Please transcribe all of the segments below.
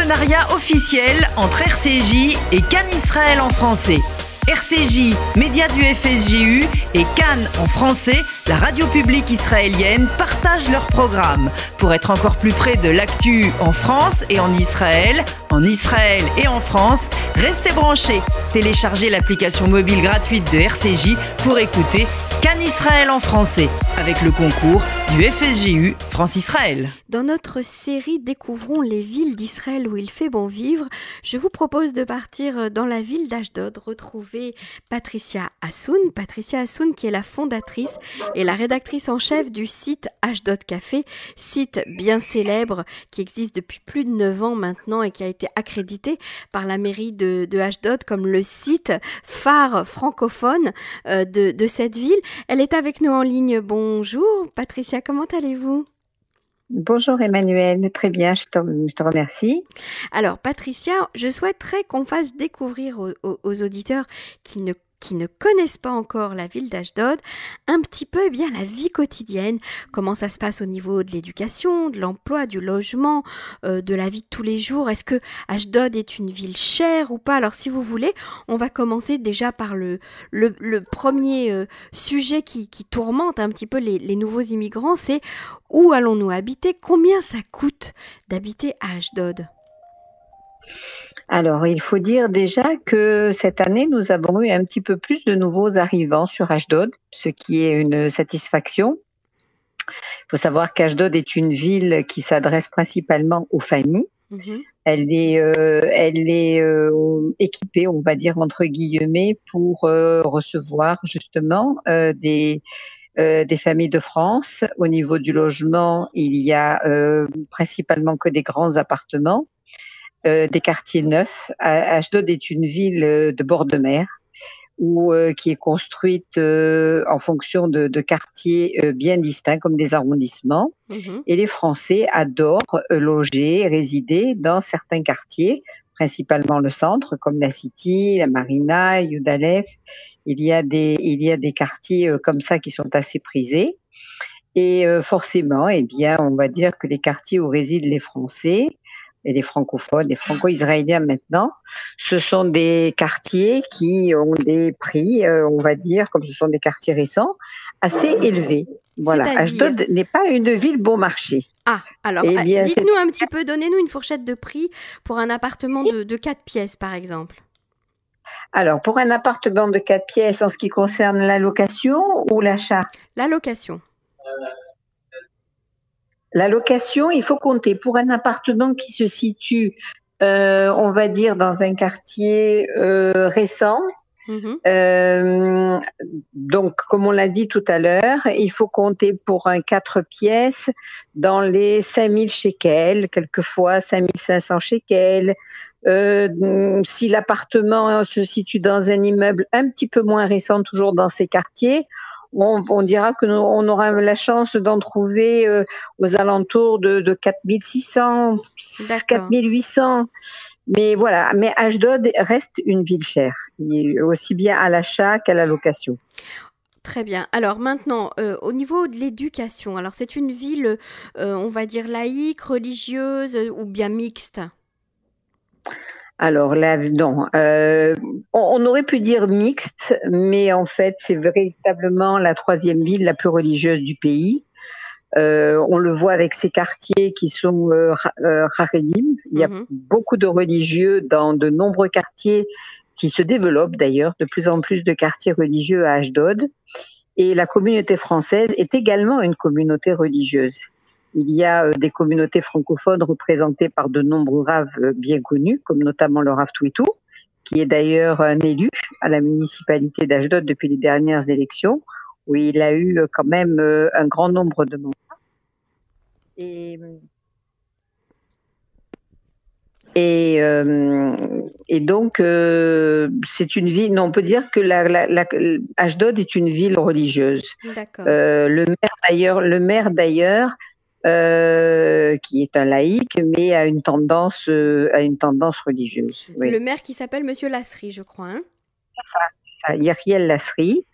partenariat officiel entre RCJ et Cannes Israël en français. RCJ, média du FSJU, et Cannes en français, la radio publique israélienne, partagent leurs programmes. Pour être encore plus près de l'actu en France et en Israël et en France, restez branchés. Téléchargez l'application mobile gratuite de RCJ pour écouter Cannes Israël en français, avec le concours du FSJU France-Israël. Dans notre série Découvrons les villes d'Israël où il fait bon vivre, je vous propose de partir dans la ville d'Ashdod, retrouver Patricia Hassoun. Patricia Hassoun qui est la fondatrice et la rédactrice en chef du site Ashdod Café, site bien célèbre qui existe depuis plus de 9 ans maintenant et qui a été accrédité par la mairie de Ashdod comme le site phare francophone de cette ville. Elle est avec nous en ligne. Bonjour Patricia, comment allez-vous ? Bonjour Emmanuel, très bien, je te remercie. Alors Patricia, je souhaiterais qu'on fasse découvrir aux auditeurs qui ne connaissent pas encore la ville d'Ashdod, un petit peu la vie quotidienne, comment ça se passe au niveau de l'éducation, de l'emploi, du logement, de la vie de tous les jours. Est-ce que Ashdod est une ville chère ou pas ? Alors si vous voulez, on va commencer déjà par le premier sujet qui tourmente un petit peu les nouveaux immigrants, c'est où allons-nous habiter ? Combien ça coûte d'habiter à Ashdod ? Alors, il faut dire déjà que cette année, nous avons eu un petit peu plus de nouveaux arrivants sur Ashdod, ce qui est une satisfaction. Il faut savoir qu'Ashdod est une ville qui s'adresse principalement aux familles. Mm-hmm. Elle est équipée, on va dire entre guillemets, pour recevoir justement des familles de France. Au niveau du logement, il y a principalement que des grands appartements. Des quartiers neufs. Ashdod est une ville de bord de mer qui est construite en fonction de quartiers bien distincts comme des arrondissements. Mmh. Et les Français adorent loger, résider dans certains quartiers, principalement le centre comme la City, la Marina, Yudalef. Il y a des quartiers comme ça qui sont assez prisés. Et forcément, on va dire que les quartiers où résident les Français et les francophones, les franco-israéliens maintenant, ce sont des quartiers qui ont des prix, on va dire, comme ce sont des quartiers récents, assez élevés. Voilà, Ashdod n'est pas une ville bon marché. Ah, alors, dites-nous un petit peu, donnez-nous une fourchette de prix pour un appartement de 4 pièces, par exemple. Alors, pour un appartement de 4 pièces, en ce qui concerne la location ou l'achat ? La location. La location, il faut compter pour un appartement qui se situe, on va dire, dans un quartier récent. Mm-hmm. Donc, comme on l'a dit tout à l'heure, il faut compter pour un 4 pièces dans les 5000 shekels, quelquefois 5500 shekels. Si l'appartement se situe dans un immeuble un petit peu moins récent, toujours dans ces quartiers, on dira que on aura la chance d'en trouver aux alentours de 4600, 4800. Mais voilà, mais Ashdod reste une ville chère, aussi bien à l'achat qu'à la location. Très bien. Alors maintenant, au niveau de l'éducation, alors c'est une ville, on va dire laïque, religieuse ou bien mixte ? Alors là, non. On aurait pu dire mixte, mais en fait, c'est véritablement la 3e ville la plus religieuse du pays. On le voit avec ces quartiers qui sont Haredim. Il y a beaucoup de religieux dans de nombreux quartiers qui se développent d'ailleurs, de plus en plus de quartiers religieux à Ashdod. Et la communauté française est également une communauté religieuse. Il y a des communautés francophones représentées par de nombreux raves bien connus, comme notamment le Rav Twitou, qui est d'ailleurs un élu à la municipalité d'Ashdod depuis les dernières élections, où il a eu quand même un grand nombre de mandats. Et donc, c'est une ville. Non, on peut dire que Ashdod est une ville religieuse. D'accord. Le maire d'ailleurs, qui est un laïc, mais a une tendance religieuse. Oui. Le maire qui s'appelle Monsieur Lasri, je crois. Hein ? C'est ça, Yeriel Lasri.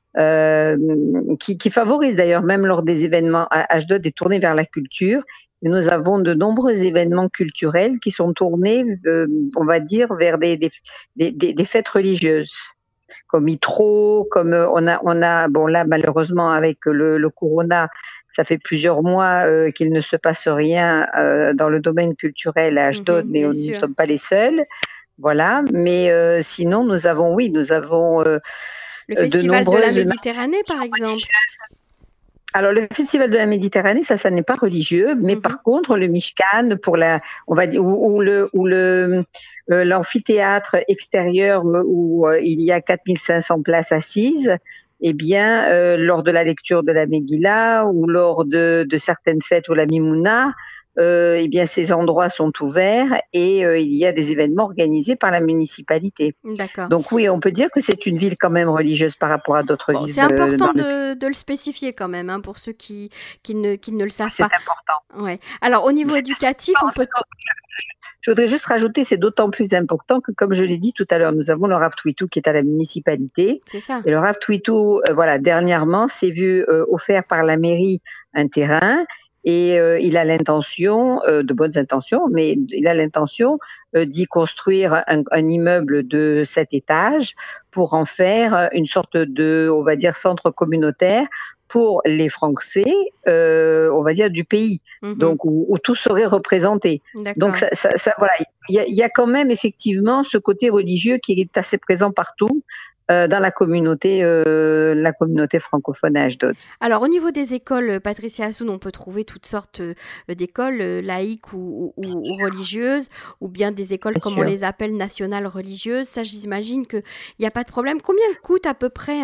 qui favorise d'ailleurs même lors des événements. Ashdod est tourné vers la culture. Et nous avons de nombreux événements culturels qui sont tournés, on va dire, vers des fêtes religieuses, comme Yitro, comme on a, bon là malheureusement avec le corona, ça fait plusieurs mois qu'il ne se passe rien dans le domaine culturel à Ashdod, mais nous ne sommes pas les seuls. Voilà, mais sinon nous avons le Festival de la Méditerranée, par exemple. Alors le Festival de la Méditerranée, ça n'est pas religieux, mais par contre le Mishkan pour on va dire, ou l'amphithéâtre extérieur où il y a 4500 places assises, eh bien lors de la lecture de la Megillah ou lors de certaines fêtes ou la Mimouna, eh bien ces endroits sont ouverts et il y a des événements organisés par la municipalité. D'accord. Donc oui, on peut dire que c'est une ville quand même religieuse par rapport à d'autres villes. C'est important de le spécifier quand même, hein, pour ceux qui ne le savent pas. C'est important. Ouais. Alors au niveau éducatif, on peut... Je voudrais juste rajouter, c'est d'autant plus important que, comme je l'ai dit tout à l'heure, nous avons le Rav Twitou qui est à la municipalité. C'est ça. Et le Rav Twitou, dernièrement, s'est vu offert par la mairie un terrain. Et il a l'intention, de bonnes intentions, mais il a l'intention d'y construire un immeuble de 7 étages pour en faire une sorte de, on va dire, centre communautaire pour les Français, on va dire, du pays, donc où tout serait représenté. Donc ça voilà, il y a quand même effectivement ce côté religieux qui est assez présent partout. Dans la communauté francophone à Ashdod. Alors au niveau des écoles, Patricia Assoun, on peut trouver toutes sortes d'écoles laïques ou religieuses, ou bien des écoles comme on les appelle nationales religieuses. Ça, j'imagine qu'il n'y a pas de problème. Combien coûte à peu près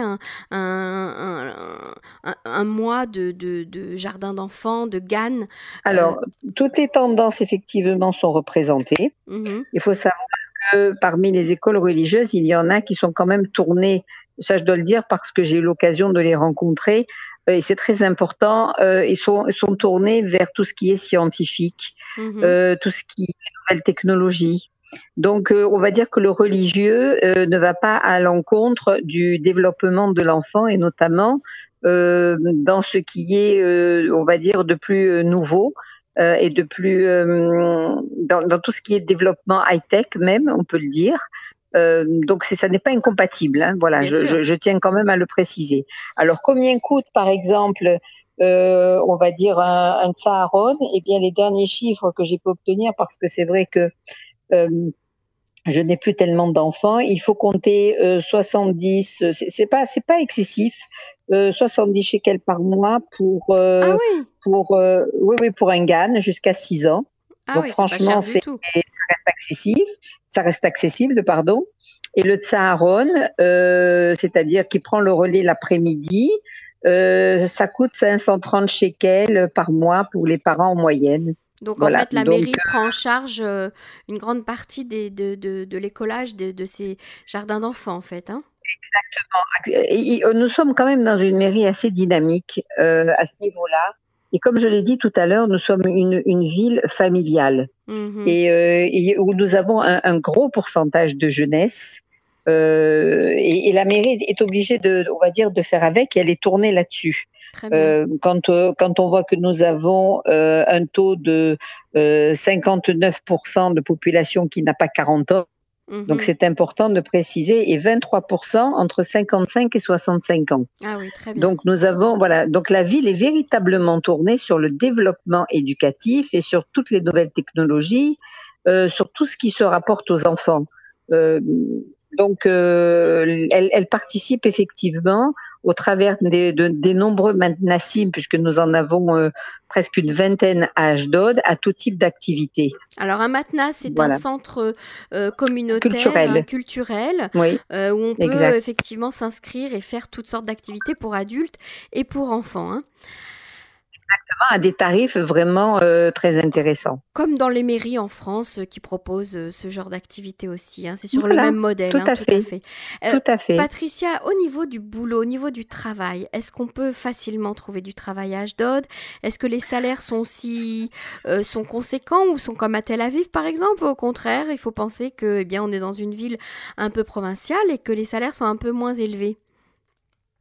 un mois de jardin d'enfants, de GAN? Alors, toutes les tendances effectivement sont représentées. Il faut savoir que parmi les écoles religieuses, il y en a qui sont quand même tournées, ça je dois le dire parce que j'ai eu l'occasion de les rencontrer, et c'est très important, ils sont tournés vers tout ce qui est scientifique, tout ce qui est nouvelles technologies. Donc on va dire que le religieux ne va pas à l'encontre du développement de l'enfant et notamment dans ce qui est, on va dire, de plus nouveau. Et de plus dans tout ce qui est développement high-tech même, on peut le dire. Donc ça n'est pas incompatible, hein, voilà, je tiens quand même à le préciser. Alors combien coûte par exemple on va dire un Tsaharon? Eh bien les derniers chiffres que j'ai pu obtenir, parce que c'est vrai que je n'ai plus tellement d'enfants, il faut compter 70, c'est pas excessif, 70 shekels par mois pour pour un GAN jusqu'à 6 ans. Donc franchement, ça reste accessible, pardon. Et le Tsaharon, c'est-à-dire qui prend le relais l'après-midi, ça coûte 530 shekels par mois pour les parents en moyenne. Donc en fait, la mairie prend en charge une grande partie de l'écolage de ces jardins d'enfants, en fait, hein. Exactement. Et nous sommes quand même dans une mairie assez dynamique à ce niveau-là. Et comme je l'ai dit tout à l'heure, nous sommes une ville familiale et où nous avons un gros pourcentage de jeunesse. Et la mairie est obligée on va dire, de faire avec, et elle est tournée là-dessus. Quand on voit que nous avons un taux de 59% de population qui n'a pas 40 ans, donc c'est important de préciser, et 23% entre 55 et 65 ans. Ah oui, très bien. Donc nous avons, voilà, donc la ville est véritablement tournée sur le développement éducatif et sur toutes les nouvelles technologies, sur tout ce qui se rapporte aux enfants. Donc, elle participe effectivement au travers des nombreux matnassim, puisque nous en avons presque une vingtaine à Ashdod, à tout type d'activité. Alors, un matnas, c'est un centre communautaire, culturel, oui, où on peut effectivement s'inscrire et faire toutes sortes d'activités pour adultes et pour enfants, hein. Exactement, à des tarifs vraiment très intéressants. Comme dans les mairies en France qui proposent ce genre d'activité aussi, hein. C'est sur le même modèle. Tout à fait. Tout à fait. Patricia, au niveau du boulot, au niveau du travail, est-ce qu'on peut facilement trouver du travail à Ashdod? Est-ce que les salaires sont sont conséquents ou sont comme à Tel Aviv par exemple? Au contraire, il faut penser que, on est dans une ville un peu provinciale et que les salaires sont un peu moins élevés.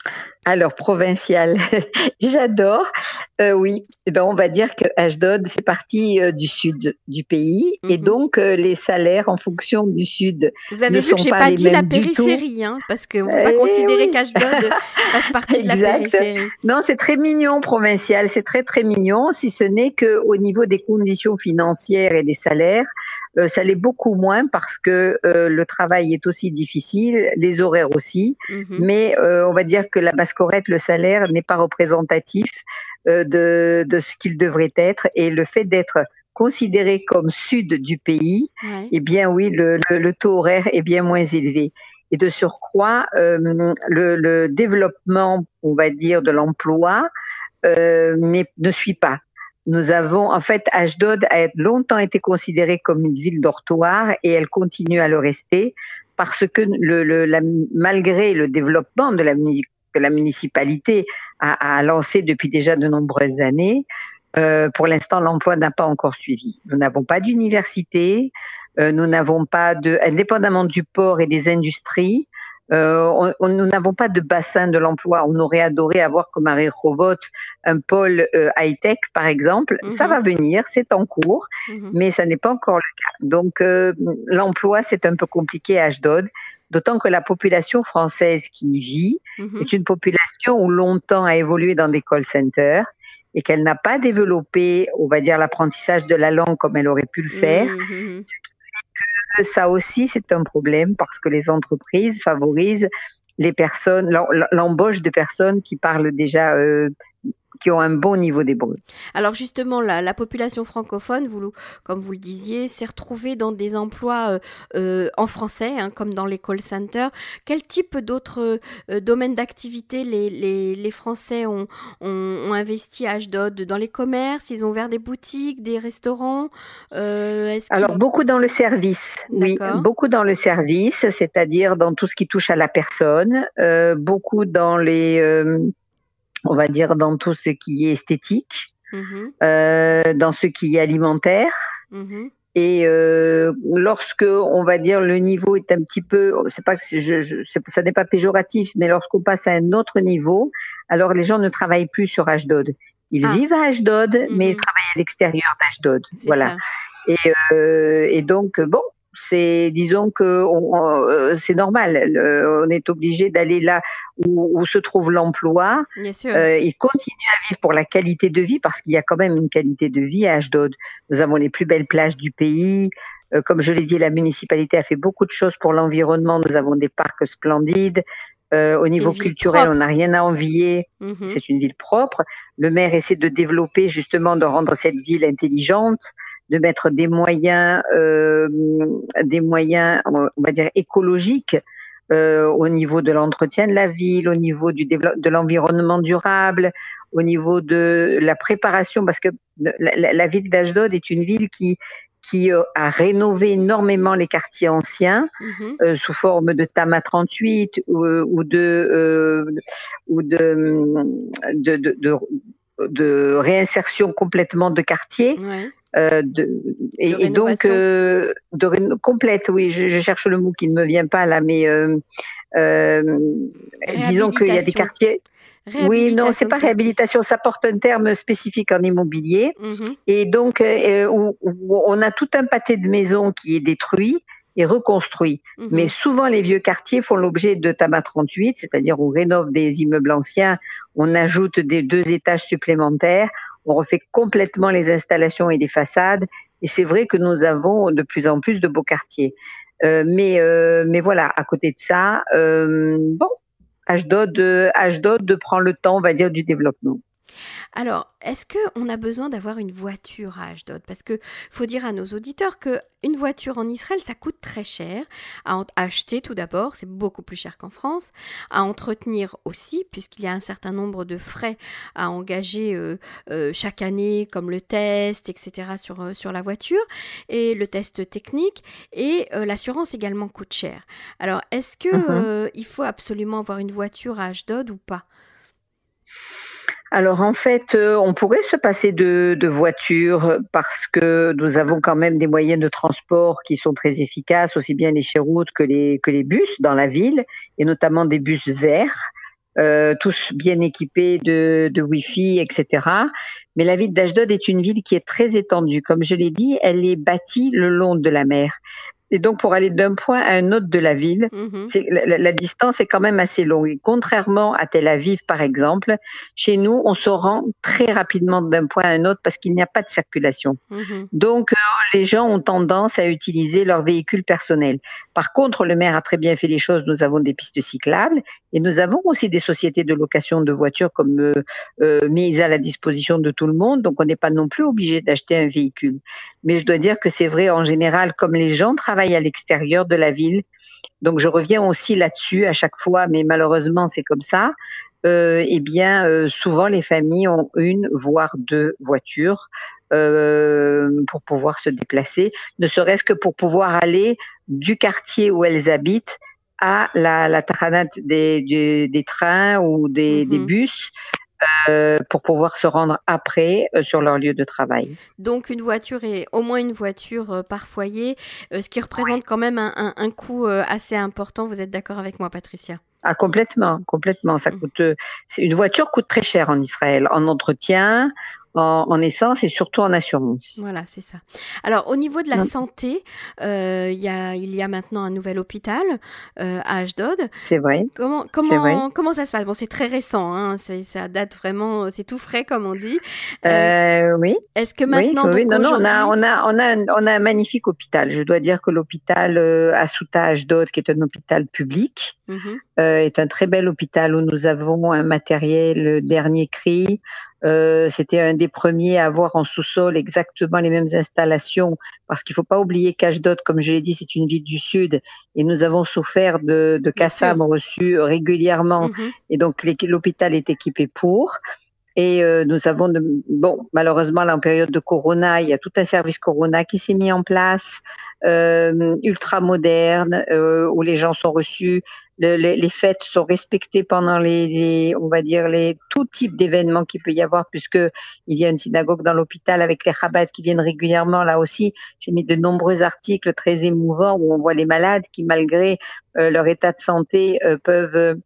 Alors, provincial, j'adore. Oui, eh ben, on va dire que Ashdod fait partie du sud du pays et donc les salaires en fonction du sud Vous avez ne vu que sont j'ai pas pas les dit la mêmes du tout. périphérie, hein, parce qu'on ne peut pas considérer Oui, qu'Ashdod fasse partie de la exact. périphérie. Non, c'est très mignon, provincial, c'est très très mignon, si ce n'est qu'au niveau des conditions financières et des salaires, ça l'est beaucoup moins parce que le travail est aussi difficile, les horaires aussi, mais on va dire que la Basse-Corrette, le salaire n'est pas représentatif de ce qu'il devrait être et le fait d'être considéré comme sud du pays, eh bien oui, le taux horaire est bien moins élevé. Et de surcroît, le développement, on va dire, de l'emploi ne suit pas. Nous avons, en fait, Ashdod a longtemps été considérée comme une ville dortoir et elle continue à le rester parce que malgré le développement que la municipalité a lancé depuis déjà de nombreuses années, pour l'instant, l'emploi n'a pas encore suivi. Nous n'avons pas d'université, nous n'avons pas indépendamment du port et des industries, nous n'avons pas de bassin de l'emploi. On aurait adoré avoir comme à Rehovot un pôle high-tech, par exemple. Ça va venir, c'est en cours, mais ça n'est pas encore le cas. Donc, l'emploi, c'est un peu compliqué à Ashdod, d'autant que la population française qui y vit est une population où longtemps a évolué dans des call centers et qu'elle n'a pas développé, on va dire, l'apprentissage de la langue comme elle aurait pu le faire. Ça aussi, c'est un problème parce que les entreprises favorisent les personnes, l'embauche de personnes qui parlent déjà, qui ont un bon niveau d'hébreu. Alors justement, la population francophone, comme vous le disiez, s'est retrouvée dans des emplois en français, hein, comme dans les call centers. Quel type d'autres domaines d'activité les Français ont investi à Ashdod? Dans les commerces, ils ont ouvert des boutiques, des restaurants? Alors beaucoup dans le service, oui, beaucoup dans le service, c'est-à-dire dans tout ce qui touche à la personne, beaucoup dans on va dire dans tout ce qui est esthétique, dans ce qui est alimentaire. Et lorsque, on va dire, le niveau est un petit peu, c'est pas que ça n'est pas péjoratif, mais lorsqu'on passe à un autre niveau, alors les gens ne travaillent plus sur Ashdod. Ils vivent à Ashdod, mais ils travaillent à l'extérieur d'Ashdod. Voilà. Et donc, bon, disons que c'est normal. On est obligé d'aller là où se trouve l'emploi. Bien sûr. Ils continuent à vivre pour la qualité de vie parce qu'il y a quand même une qualité de vie à Ashdod. Nous avons les plus belles plages du pays. Comme je l'ai dit, la municipalité a fait beaucoup de choses pour l'environnement. Nous avons des parcs splendides. Au niveau culturel, on n'a rien à envier. C'est une ville propre. Le maire essaie de développer, justement, de rendre cette ville intelligente, de mettre des moyens, on va dire, écologiques au niveau de l'entretien de la ville, au niveau de l'environnement durable, au niveau de la préparation, parce que la ville d'Ashdod est une ville qui a rénové énormément les quartiers anciens sous forme de Tama 38 ou de réinsertion complètement de quartiers. Et donc complète, oui, je cherche le mot qui ne me vient pas là, mais disons qu'il y a des quartiers. Oui, non, c'est pas réhabilitation, ça porte un terme spécifique en immobilier. Et donc, où on a tout un pâté de maisons qui est détruit et reconstruit. Mais souvent, les vieux quartiers font l'objet de Tama 38, c'est-à-dire on rénove des immeubles anciens, on ajoute des 2 étages supplémentaires, on refait complètement les installations et les façades. Et c'est vrai que nous avons de plus en plus de beaux quartiers. Mais voilà, à côté de ça, bon, Ashdod prend le temps, on va dire, du développement. Alors, est-ce qu'on a besoin d'avoir une voiture à Ashdod? Parce que faut dire à nos auditeurs qu'une voiture en Israël, ça coûte très cher à acheter tout d'abord, c'est beaucoup plus cher qu'en France, à entretenir aussi, puisqu'il y a un certain nombre de frais à engager chaque année, comme le test, etc. sur la voiture, et le test technique, et l'assurance également coûte cher. Alors, est-ce que il faut absolument avoir une voiture à Ashdod ou pas? Alors en fait, on pourrait se passer de voiture parce que nous avons quand même des moyens de transport qui sont très efficaces, aussi bien les chéroutes que les bus dans la ville, et notamment des bus verts. tous bien équipés de Wi-Fi, etc. Mais la ville d'Ashdod est une ville qui est très étendue. Comme je l'ai dit, elle est bâtie le long de la mer. Et donc, pour aller d'un point à un autre de la ville, la distance est quand même assez longue. Et contrairement à Tel Aviv, par exemple, chez nous, on se rend très rapidement d'un point à un autre parce qu'il n'y a pas de circulation. Donc, les gens ont tendance à utiliser leur véhicule personnel. Par contre, le maire a très bien fait les choses. Nous avons des pistes cyclables et nous avons aussi des sociétés de location de voitures comme mises à la disposition de tout le monde. Donc, on n'est pas non plus obligé d'acheter un véhicule. Mais je dois dire que c'est vrai en général, comme les gens travaillent à l'extérieur de la ville, donc je reviens aussi là-dessus à chaque fois, mais malheureusement c'est comme ça, souvent les familles ont une voire deux voitures pour pouvoir se déplacer, ne serait-ce que pour pouvoir aller du quartier où elles habitent à la taranat des trains ou des bus, pour pouvoir se rendre après sur leur lieu de travail. Donc au moins une voiture par foyer, ce qui représente quand même un coût assez important. Vous êtes d'accord avec moi, Patricia ? Ah, complètement. Ça coûte. Une voiture coûte très cher en Israël, en entretien, en essence et surtout en assurance. Voilà, c'est ça. Alors, au niveau de la santé, il y a maintenant un nouvel hôpital à Ashdod. C'est vrai. Comment ça se passe ? Bon, c'est très récent, hein, ça date vraiment, c'est tout frais comme on dit. Oui. Est-ce que maintenant, on a un magnifique hôpital. Je dois dire que l'hôpital Asuta Ashdod, qui est un hôpital public, est un très bel hôpital où nous avons un matériel dernier cri. C'était un des premiers à avoir en sous-sol exactement les mêmes installations, parce qu'il ne faut pas oublier qu'Ashdod, comme je l'ai dit, c'est une ville du Sud, et nous avons souffert de Qassam reçus régulièrement, et donc l'hôpital est équipé pour. Et nous avons, malheureusement, là, en période de Corona, il y a tout un service Corona qui s'est mis en place, ultra moderne, où les gens sont reçus, les fêtes sont respectées pendant tout type d'événements qu'il peut y avoir, puisque il y a une synagogue dans l'hôpital avec les Chabad qui viennent régulièrement. Là aussi, j'ai mis de nombreux articles très émouvants où on voit les malades qui, malgré leur état de santé, peuvent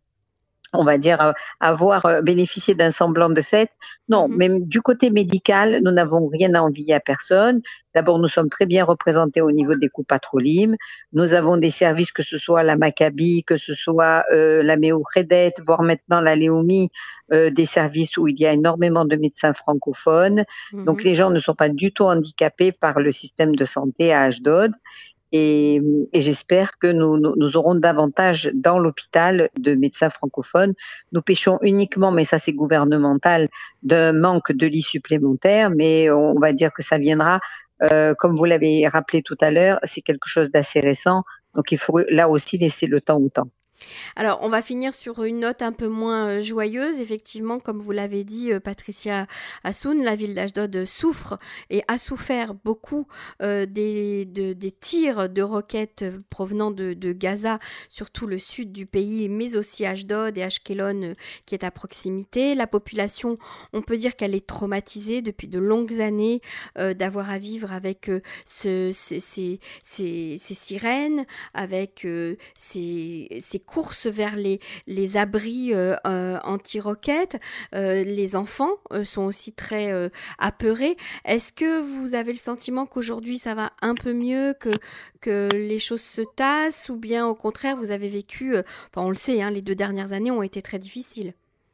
avoir bénéficié d'un semblant de fête. Non, même du côté médical, nous n'avons rien à envier à personne. D'abord, nous sommes très bien représentés au niveau des Coupatrolim. Nous avons des services, que ce soit la Maccabi, que ce soit la Meouchedet, voire maintenant la Léomi, des services où il y a énormément de médecins francophones. Donc, les gens ne sont pas du tout handicapés par le système de santé à Ashdod. Et j'espère que nous aurons davantage dans l'hôpital de médecins francophones. Nous péchons uniquement, mais ça c'est gouvernemental, d'un manque de lits supplémentaires, mais on va dire que ça viendra, comme vous l'avez rappelé tout à l'heure, c'est quelque chose d'assez récent, donc il faut là aussi laisser le temps au temps. Alors, on va finir sur une note un peu moins joyeuse. Effectivement, comme vous l'avez dit, Patricia Hassoun, la ville d'Ashdod souffre et a souffert beaucoup des tirs de roquettes provenant de Gaza, surtout le sud du pays, mais aussi Ashdod et Ashkelon qui est à proximité. La population, on peut dire qu'elle est traumatisée depuis de longues années d'avoir à vivre avec ces sirènes, avec ces courses vers les abris anti-roquettes. Les enfants sont aussi très apeurés. Est-ce que vous avez le sentiment qu'aujourd'hui ça va un peu mieux, que les choses se tassent, ou bien au contraire vous avez vécu, on le sait, hein, les 2 dernières années ont été très difficiles?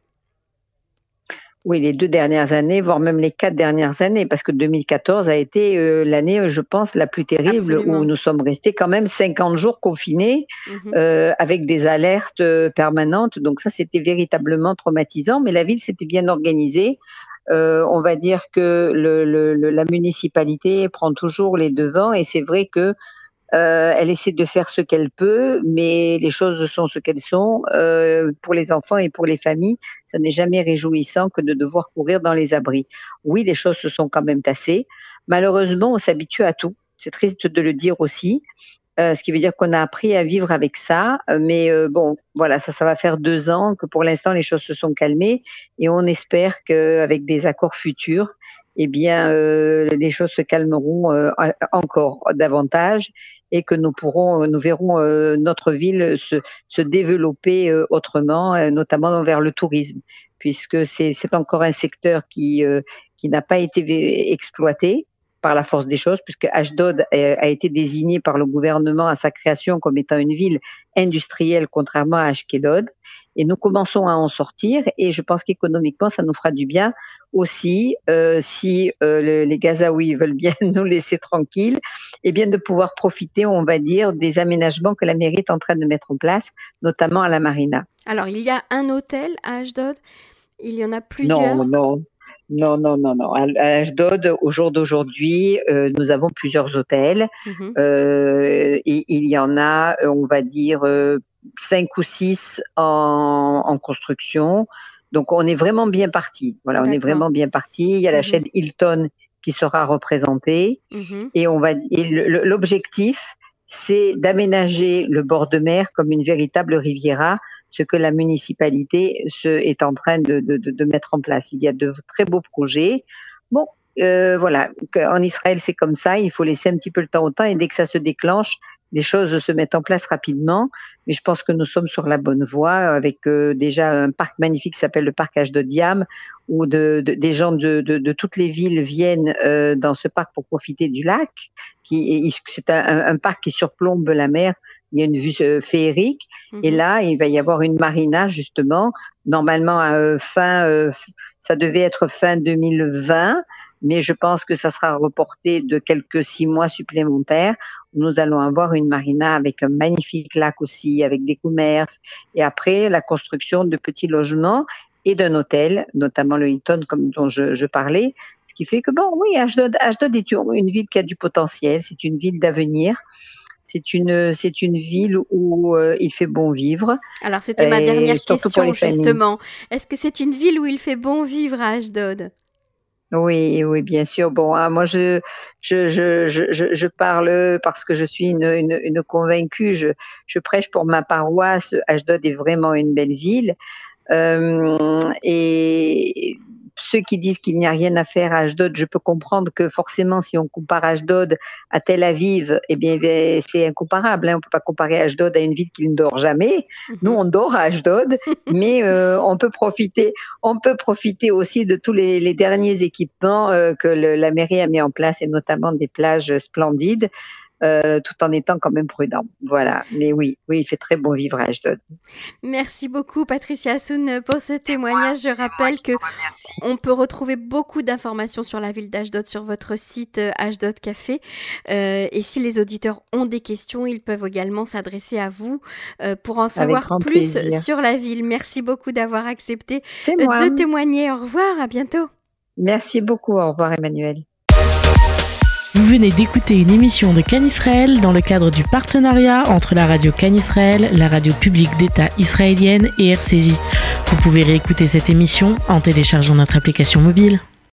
Oui, les 2 dernières années, voire même les 4 dernières années, parce que 2014 a été l'année, je pense, la plus terrible. Absolument. Où nous sommes restés quand même 50 jours confinés avec des alertes permanentes. Donc ça, c'était véritablement traumatisant, mais la ville s'était bien organisée. On va dire que la municipalité prend toujours les devants, et c'est vrai que elle essaie de faire ce qu'elle peut, mais les choses sont ce qu'elles sont. Pour les enfants et pour les familles, ça n'est jamais réjouissant que de devoir courir dans les abris. Oui, les choses se sont quand même tassées. Malheureusement, on s'habitue à tout. C'est triste de le dire aussi. Ce qui veut dire qu'on a appris à vivre avec ça. Mais voilà, ça va faire 2 ans que pour l'instant, les choses se sont calmées. Et on espère qu'avec des accords futurs, eh bien, les choses se calmeront encore davantage et que nous verrons notre ville se développer autrement, notamment vers le tourisme, puisque c'est encore un secteur qui n'a pas été exploité par la force des choses, puisque Ashdod a été désigné par le gouvernement à sa création comme étant une ville industrielle, contrairement à Ashkelon. Et nous commençons à en sortir, et je pense qu'économiquement, ça nous fera du bien aussi, si les Gazaouis veulent bien nous laisser tranquilles, et bien de pouvoir profiter, on va dire, des aménagements que la mairie est en train de mettre en place, notamment à la marina. Alors, il y a un hôtel à Ashdod, il y en a plusieurs. Non. À Ashdod, au jour d'aujourd'hui, nous avons plusieurs hôtels. Et il y en a, on va dire, 5 ou 6 en construction. Donc, on est vraiment bien parti. Voilà, on est vraiment bien parti. Il y a la chaîne Hilton qui sera représentée. Et l'objectif, c'est d'aménager le bord de mer comme une véritable riviera, ce que la municipalité est en train de mettre en place. Il y a de très beaux projets. Bon, voilà, en Israël, c'est comme ça, il faut laisser un petit peu le temps au temps, et dès que ça se déclenche, les choses se mettent en place rapidement. Mais je pense que nous sommes sur la bonne voie, avec déjà un parc magnifique qui s'appelle le parc Ashdod Yam, où des gens de toutes les villes viennent dans ce parc pour profiter du lac. C'est un parc qui surplombe la mer. Il y a une vue féerique. Et là, il va y avoir une marina, justement. Normalement, ça devait être fin 2020, mais je pense que ça sera reporté de quelques 6 mois supplémentaires. Nous allons avoir une marina avec un magnifique lac aussi, avec des commerces. Et après, la construction de petits logements et d'un hôtel, notamment le Hilton, dont je parlais. Ce qui fait que, oui, Ashdod est une ville qui a du potentiel. C'est une ville d'avenir. C'est une ville où il fait bon vivre. Alors, c'était ma dernière question, justement. Est-ce que c'est une ville où il fait bon vivre à Ashdod ? Oui, bien sûr. Bon, moi, je parle parce que je suis une convaincue. Je prêche pour ma paroisse. Ashdod est vraiment une belle ville. Et ceux qui disent qu'il n'y a rien à faire à Ashdod, je peux comprendre que forcément, si on compare Ashdod à Tel Aviv, eh bien, c'est incomparable. On ne peut pas comparer Ashdod à une ville qui ne dort jamais. Nous, on dort à Ashdod, mais on peut profiter aussi de tous les derniers équipements que la mairie a mis en place, et notamment des plages splendides. Tout en étant quand même prudent. Voilà. Mais oui, il fait très bon vivre à Ashdod. Merci beaucoup, Patricia Assoun, pour ce témoignage. Je rappelle qu'on peut retrouver beaucoup d'informations sur la ville d'Ashdod sur votre site Ashdod Café. Et si les auditeurs ont des questions, ils peuvent également s'adresser à vous pour en savoir plus sur la ville. Merci beaucoup d'avoir accepté de témoigner. Au revoir, à bientôt. Merci beaucoup. Au revoir, Emmanuel. Vous venez d'écouter une émission de Cannes Israël dans le cadre du partenariat entre la radio Cannes Israël, la radio publique d'État israélienne et RCJ. Vous pouvez réécouter cette émission en téléchargeant notre application mobile.